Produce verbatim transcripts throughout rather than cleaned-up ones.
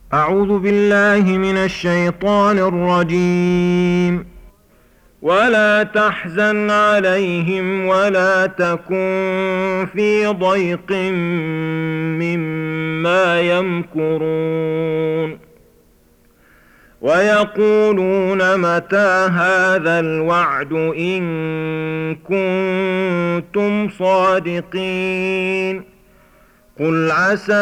أعوذ بالله من الشيطان الرجيم. ولا تحزن عليهم ولا تكن في ضيق مما يمكرون ويقولون متى هذا الوعد إن كنتم صادقين قل عسى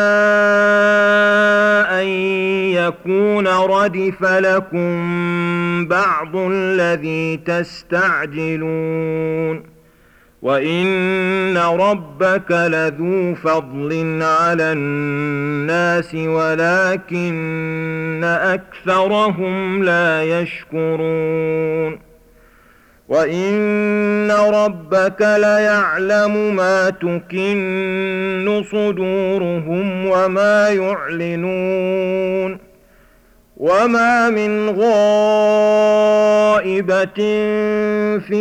أن يكون ردف لكم بعض الذي تستعجلون وإن ربك لذو فضل على الناس ولكن أكثرهم لا يشكرون وإن ربك ليعلم ما تكن صدورهم وما يعلنون وما من غائبة في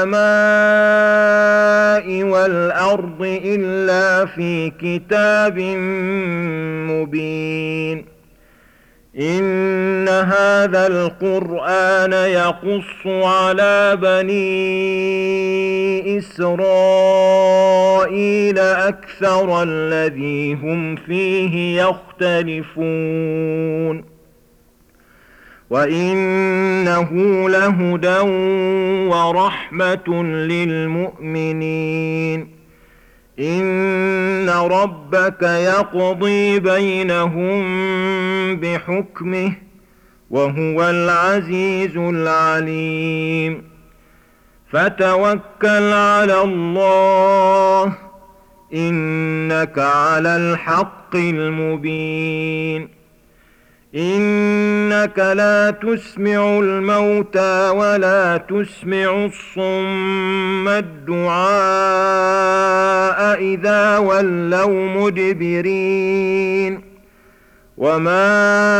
السماء والأرض إلا في كتاب مبين إن هذا القرآن يقص على بني إسرائيل أكثر الذي هم فيه يختلفون وإنه لهدى ورحمة للمؤمنين إن ربك يقضي بينهم بحكمه وهو العزيز العليم فتوكل على الله إنك على الحق المبين إنك لا تسمع الموتى ولا تسمع الصم الدعاء إذا ولوا مدبرين وما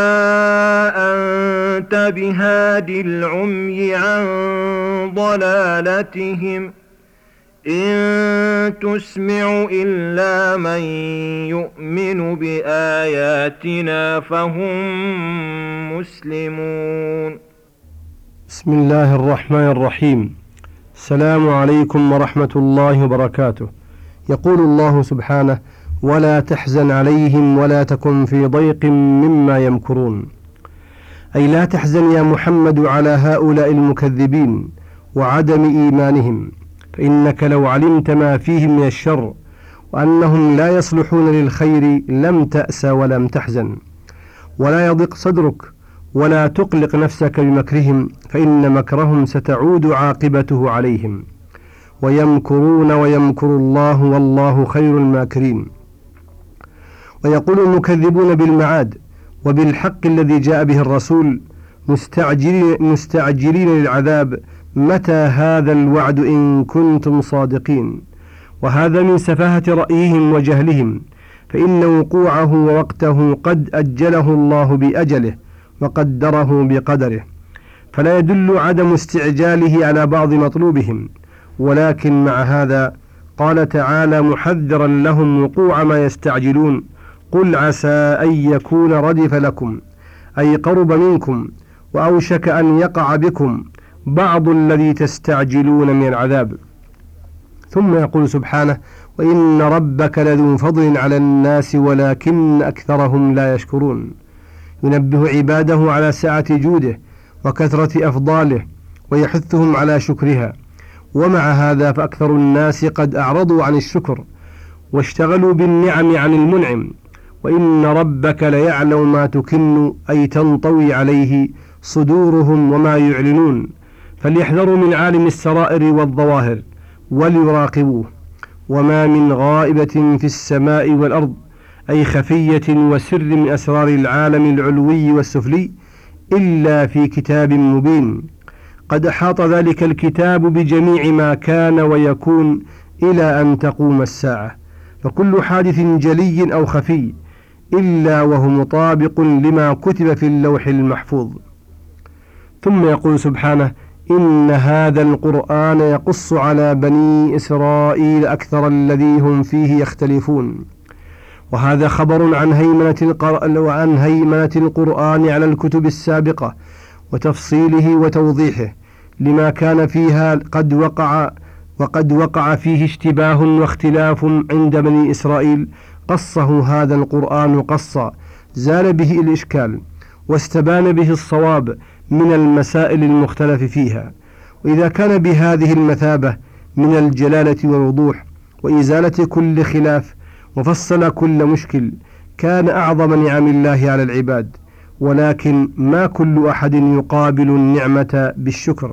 أنت بهاد العمي عن ضلالتهم إن تسمع إلا من يؤمن بآياتنا فهم مسلمون. بسم الله الرحمن الرحيم. السلام عليكم ورحمة الله وبركاته. يقول الله سبحانه: ولا تحزن عليهم ولا تكن في ضيق مما يمكرون، أي لا تحزن يا محمد على هؤلاء المكذبين وعدم إيمانهم، فإنك لو علمت ما فيهم من الشر وأنهم لا يصلحون للخير لم تأس ولم تحزن، ولا يضق صدرك ولا تقلق نفسك بمكرهم، فإن مكرهم ستعود عاقبته عليهم. ويمكرون ويمكر الله والله خير الماكرين. ويقول المكذبون بالمعاد وبالحق الذي جاء به الرسول مستعجلين, مستعجلين للعذاب: متى هذا الوعد إن كنتم صادقين؟ وهذا من سفاهة رأيهم وجهلهم، فإن وقوعه ووقته قد أجله الله بأجله وقدره بقدره، فلا يدل عدم استعجاله على بعض مطلوبهم. ولكن مع هذا قال تعالى محذرا لهم وقوع ما يستعجلون: قل عسى أن يكون ردف لكم، أي قرب منكم وأوشك أن يقع بكم بعض الذي تستعجلون من العذاب. ثم يقول سبحانه: وإن ربك لذو فضل على الناس ولكن أكثرهم لا يشكرون، ينبه عباده على سعة جوده وكثرة أفضاله ويحثهم على شكرها. ومع هذا فأكثر الناس قد أعرضوا عن الشكر واشتغلوا بالنعم عن المنعم. وإن ربك ليعلم ما تكن، أي تنطوي عليه صدورهم وما يعلنون، فليحذروا من عالم السرائر والظواهر وليراقبوه. وما من غائبة في السماء والأرض، أي خفية وسر من أسرار العالم العلوي والسفلي، إلا في كتاب مبين قد أحاط ذلك الكتاب بجميع ما كان ويكون إلى أن تقوم الساعة، فكل حادث جلي أو خفي إلا وهو مطابق لما كتب في اللوح المحفوظ. ثم يقول سبحانه: إن هذا القرآن يقص على بني إسرائيل أكثر الذي هم فيه يختلفون. وهذا خبر عن هيمنة, القر... وعن هيمنة القرآن على الكتب السابقة وتفصيله وتوضيحه لما كان فيها قد وقع وقد وقع فيه اشتباه واختلاف عند بني إسرائيل، قصه هذا القرآن قصا زال به الإشكال واستبان به الصواب من المسائل المختلف فيها. وإذا كان بهذه المثابة من الجلالة والوضوح وإزالة كل خلاف وفصل كل مشكل كان أعظم نعم الله على العباد، ولكن ما كل أحد يقابل النعمة بالشكر.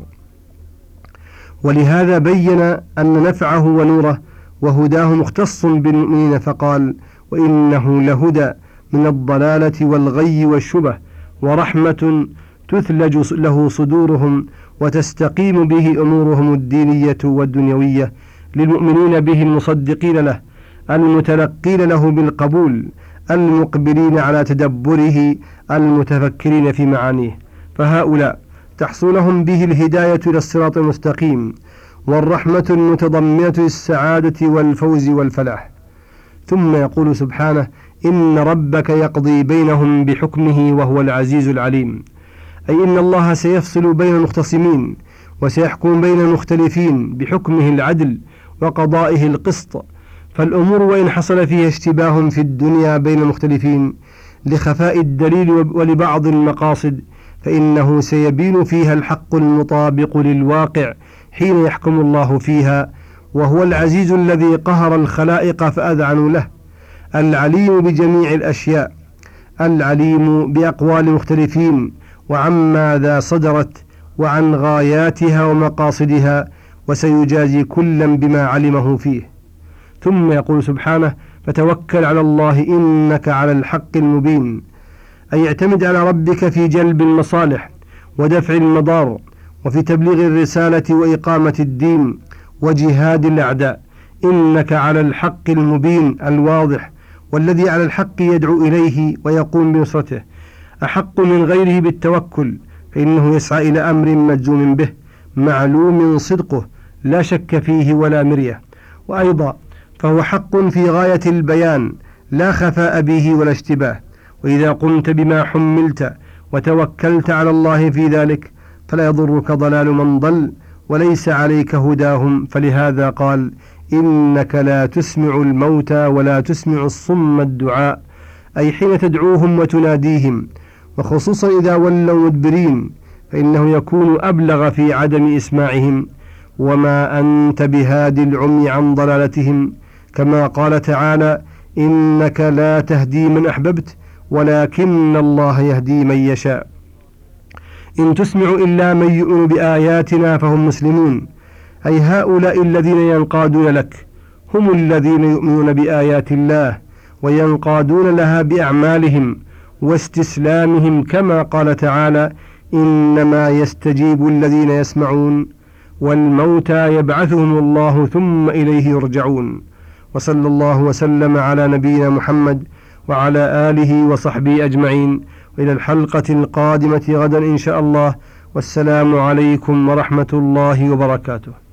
ولهذا بين أن نفعه ونوره وهداه مختص بالمؤمنين فقال: وإنه لهدى من الضلالة والغي والشبه ورحمة تثلج له صدورهم وتستقيم به أمورهم الدينية والدنيوية للمؤمنين به المصدقين له المتلقين له بالقبول المقبلين على تدبره المتفكرين في معانيه. فهؤلاء تحصل لهم به الهداية إلى الصراط المستقيم والرحمة المتضمنة للسعادة والفوز والفلاح. ثم يقول سبحانه: إن ربك يقضي بينهم بحكمه وهو العزيز العليم، أي إن الله سيفصل بين المختصمين وسيحكم بين المختلفين بحكمه العدل وقضائه القسط. فالأمور وإن حصل فيها اشتباه في الدنيا بين المختلفين لخفاء الدليل ولبعض المقاصد فإنه سيبين فيها الحق المطابق للواقع حين يحكم الله فيها، وهو العزيز الذي قهر الخلائق فأذعنوا له، العليم بجميع الأشياء، العليم بأقوال المختلفين وعن ماذا صدرت وعن غاياتها ومقاصدها، وسيجازي كلا بما علمه فيه. ثم يقول سبحانه: فتوكل على الله إنك على الحق المبين، أي اعتمد على ربك في جلب المصالح ودفع المضار وفي تبليغ الرسالة وإقامة الدين وجهاد الأعداء. إنك على الحق المبين الواضح، والذي على الحق يدعو إليه ويقوم بنصرته أحق من غيره بالتوكل، فإنه يسعى إلى أمر مجزوم به معلوم صدقه لا شك فيه ولا مرية، وأيضا فهو حق في غاية البيان لا خفاء به ولا اشتباه. وإذا قمت بما حملت وتوكلت على الله في ذلك فلا يضرك ضلال من ضل وليس عليك هداهم. فلهذا قال: إنك لا تسمع الموتى ولا تسمع الصم الدعاء، أي حين تدعوهم وتناديهم، وخصوصا إذا ولوا مدبرين فإنه يكون أبلغ في عدم إسماعهم. وما أنت بهادي العمي عن ضلالتهم، كما قال تعالى: إنك لا تهدي من أحببت ولكن الله يهدي من يشاء. إن تسمع إلا من يؤمن بآياتنا فهم مسلمون، أي هؤلاء الذين ينقادون لك هم الذين يؤمنون بآيات الله وينقادون لها بأعمالهم واستسلامهم، كما قال تعالى: إنما يستجيب الذين يسمعون والموتى يبعثهم الله ثم إليه يرجعون. وصلى الله وسلم على نبينا محمد وعلى آله وصحبه أجمعين، وإلى الحلقة القادمة غدا إن شاء الله، والسلام عليكم ورحمة الله وبركاته.